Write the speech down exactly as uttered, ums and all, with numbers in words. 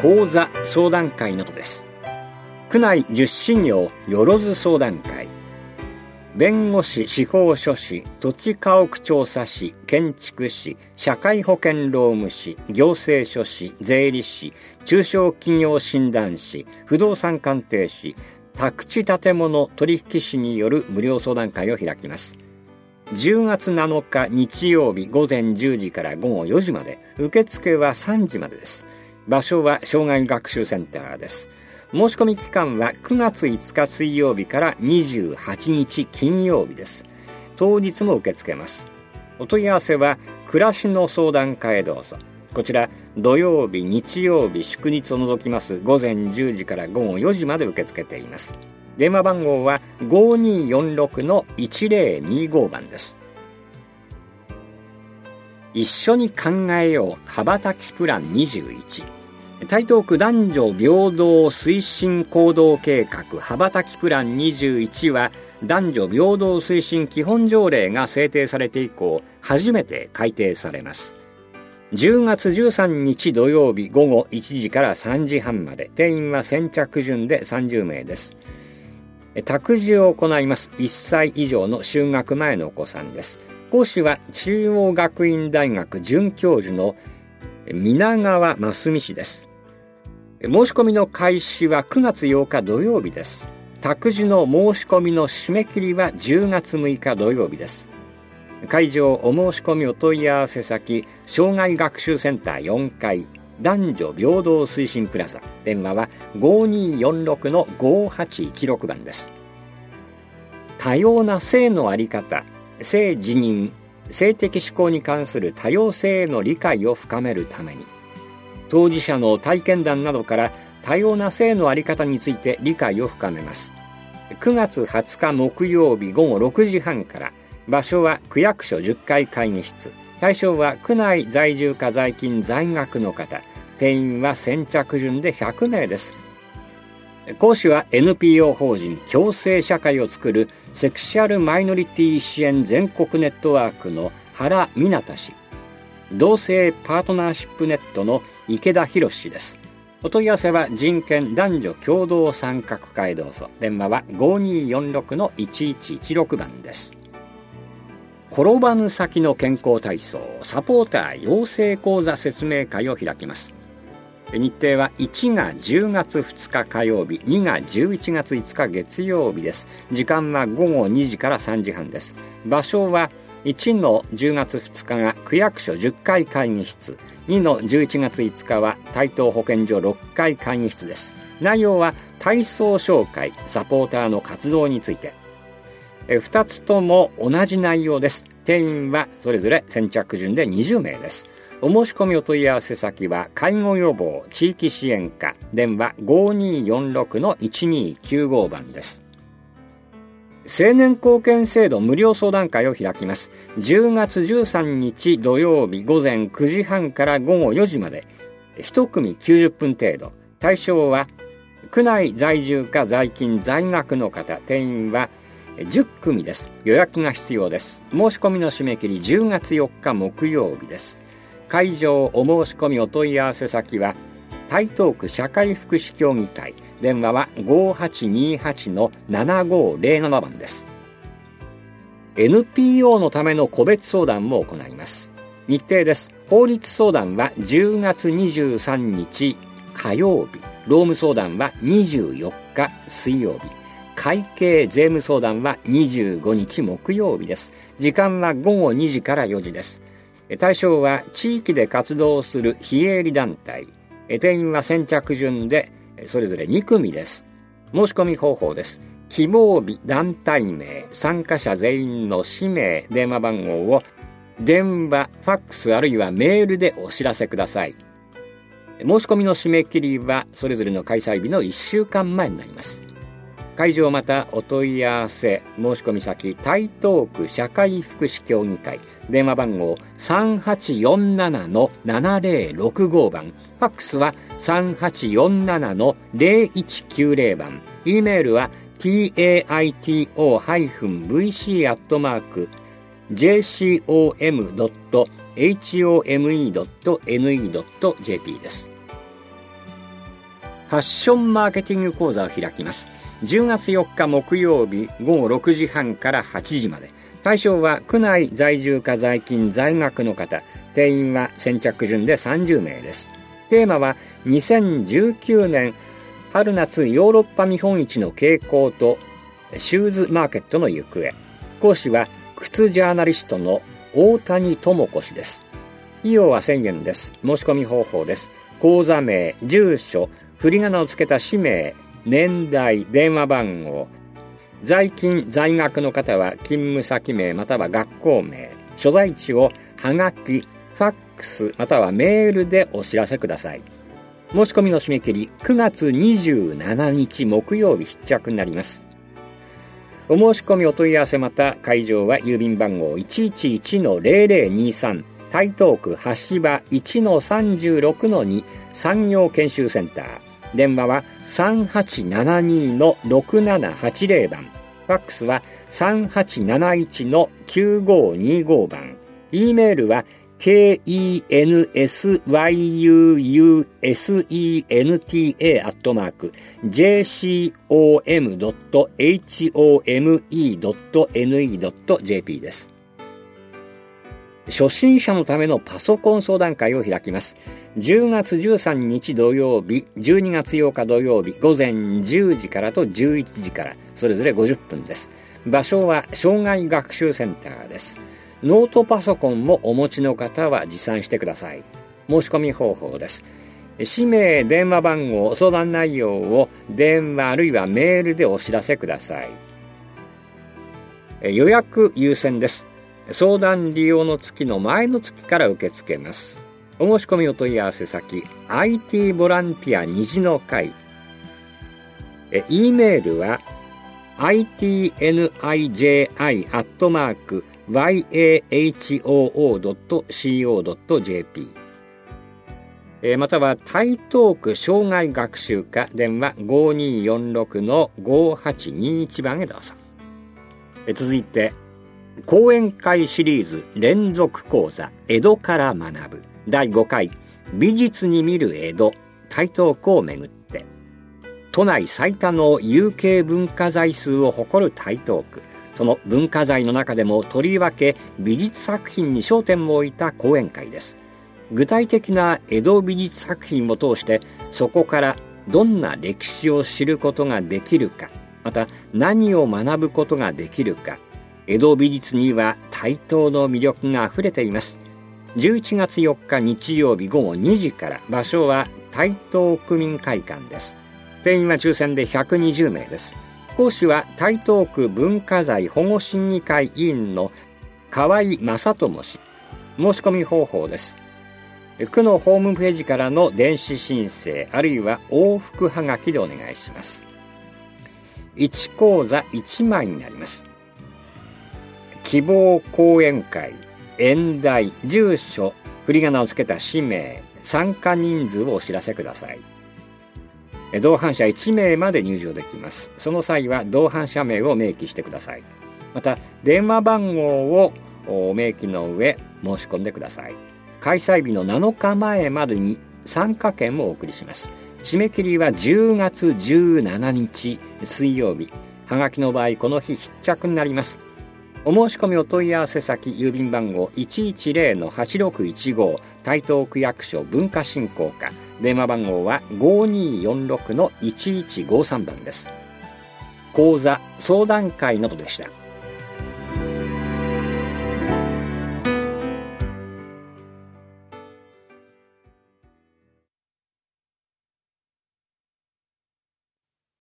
講座相談会などです。区内十事業よろず相談会、弁護士、司法書士、土地家屋調査士、建築士、社会保険労務士、行政書士、税理士、中小企業診断士、不動産鑑定士、宅地建物取引士による無料相談会を開きます。じゅうがつなのか日曜日午前じゅうじから午後よじまで、受付はさんじまでです。場所は障害学習センターです。申し込み期間はくがついつか水曜日からにじゅうはちにち金曜日です。当日も受け付けます。お問い合わせは暮らしの相談課へどうぞ。こちら土曜日、日曜日、祝日を除きます午前じゅうじから午後よじまで受け付けています。電話番号は ごにーよんろくのいちぜろにご 番です。一緒に考えよう羽ばたきプランにじゅういち、台東区男女平等推進行動計画羽ばたきプランにじゅういちは、男女平等推進基本条例が制定されて以降初めて改定されます。じゅうがつじゅうさんにち土曜日午後いちじからさんじはんまで、定員は先着順でさんじゅうめいです。託児を行います。いっさい以上の就学前のお子さんです。講師は中央学院大学准教授の皆川真澄氏です。申し込みの開始はくがつようか土曜日です。託児の申し込みの締め切りはじゅうがつむいか土曜日です。会場お申し込みお問い合わせ先、障害学習センターよんかい男女平等推進プラザ、電話は ごにーよんろくのごはちいちろく 番です。多様な性の在り方、性自認、性的指向に関する多様性への理解を深めるために、当事者の体験談などから多様な性の在り方について理解を深めます。くがつはつか木曜日午後ろくじはんから、場所は区役所じゅっかい会議室、対象は区内在住か在勤在学の方、定員は先着順でひゃくめいです。講師は エヌピーオー 法人共生社会をつくるセクシャルマイノリティ支援全国ネットワークの原美奈氏、同性パートナーシップネットの池田博氏です。お問い合わせは人権男女共同参画課へどうぞ。電話は ごにーよんろくのいちいちいちろく 番です。転ばぬ先の健康体操サポーター養成講座説明会を開きます。日程はいちがじゅうがつふつか火曜日、にがじゅういちがついつか月曜日です。時間はごごにじからさんじはんです。場所はいちのじゅうがつふつかが区役所じゅっかい会議室、にのじゅういちがついつかは台東保健所ろっかい会議室です。内容は体操紹介、サポーターの活動について。ふたつとも同じ内容です。定員はそれぞれ先着順でにじゅうめいです。お申し込みお問い合わせ先は介護予防地域支援課、電話 ごにーよんろくのいちにーきゅうご 番です。青年貢献制度無料相談会を開きます。じゅうがつじゅうさんにち土曜日午前くじはんから午後よじまで、いち組きゅうじゅっぷん程度。対象は区内在住か在勤在学の方、定員はじゅっくみです。予約が必要です。申し込みの締め切りじゅうがつよっか木曜日です。会場お申し込みお問い合わせ先は台東区社会福祉協議会、電話は ごはちにはちのななごぜろなな 番です。 エヌピーオー のための個別相談も行います。日程です。法律相談はじゅうがつにじゅうさんにち火曜日、労務相談はにじゅうよっか水曜日、会計税務相談はにじゅうごにち木曜日です。時間はごごにじからよじです。対象は地域で活動する非営利団体、定員は先着順でそれぞれに組です。申し込み方法です。希望日、団体名、参加者全員の氏名、電話番号を電話、ファックスあるいはメールでお知らせください。申し込みの締め切りはそれぞれの開催日のいっしゅうかんまえになります。会場またお問い合わせ申し込み先、台東区社会福祉協議会、電話番号 さんはちよんななのななぜろろくご 番、ファックスは さんはちよんななのぜろいちきゅうぜろ 番、 E メールは タイト ブイシー アットマーク ジェーシーオーエム ドット ホーム ドット ネット です。 ファッションマーケティング講座を開きます。じゅうがつよっか木曜日ごごろくじはんからはちじまで。対象は区内在住か在勤在学の方。定員は先着順でさんじゅうめいです。テーマはにせんじゅうきゅうねん春夏ヨーロッパ見本市の傾向とシューズマーケットの行方。講師は靴ジャーナリストの大谷智子氏です。費用はせんえんです。申し込み方法です。講座名、住所、振り仮名をつけた氏名、年代、電話番号。在勤在学の方は勤務先名または学校名、所在地をはがき、ファックスまたはメールでお知らせください。申し込みの締め切りくがつにじゅうしちにち木曜日必着になります。お申し込みお問い合わせまた会場は郵便番号 いちいちいちのゼロゼロにさん 台東区橋場 いちのさんじゅうろくのに 産業研修センター。電話は さんはちななにのろくななはちゼロ 番。ファックスは さんはちなないちのきゅうごにご 番。E メールは ケーイーエヌエスワイユーユーエスイーエヌティーエー アットマーク ジェーシーオーエムドットエイチオーエムイードットエヌイードットジェーピー です。初心者のためのパソコン相談会を開きます。じゅうがつじゅうさんにち土曜日、じゅうにがつようか土曜日、午前じゅうじからとじゅういちじから、それぞれごじゅっぷんです。場所は障害学習センターです。ノートパソコンもお持ちの方は持参してください。申し込み方法です。氏名、電話番号、相談内容を電話あるいはメールでお知らせください。予約優先です。相談利用の月の前の月から受け付けます。お申し込みお問い合わせ先 アイティー ボランティア虹の会。え E メールは アイティーエヌアイジェーアイ アットマーク ワイエーエイチオーオー ドット シーオー ドット ジェーピー。えまたは台東区障害学習課電話 ごにーよんろくのごはちにいち 番へどうぞ。え続いて講演会シリーズ連続講座江戸から学ぶだいごかい美術に見る江戸台東区をめぐって、都内最多の有形文化財数を誇る台東区、その文化財の中でもとりわけ美術作品に焦点を置いた講演会です。具体的な江戸美術作品を通してそこからどんな歴史を知ることができるか、また何を学ぶことができるか、江戸美術には台東の魅力があふれています。じゅういちがつよっか日曜日ごごにじから、場所は台東区民会館です。定員は抽選でひゃくにじゅうめいです。講師は台東区文化財保護審議会委員の河合正智氏。申し込み方法です。区のホームページからの電子申請あるいは往復はがきでお願いします。いち講座いちまいになります。希望講演会、演題、住所、振り仮名をつけた氏名、参加人数をお知らせください。同伴者いちめいまで入場できます。その際は同伴者名を明記してください。また電話番号を明記の上申し込んでください。開催日のなのかまえまでに参加券をお送りします。締め切りはじゅうがつじゅうしちにち水曜日。はがきの場合この日必着になります。お申し込みお問い合わせ先郵便番号 いちいちゼロのはちろくいちご 台東区役所文化振興課。電話番号はごにーよんろくのいちいちごさん 番です。講座相談会などでした。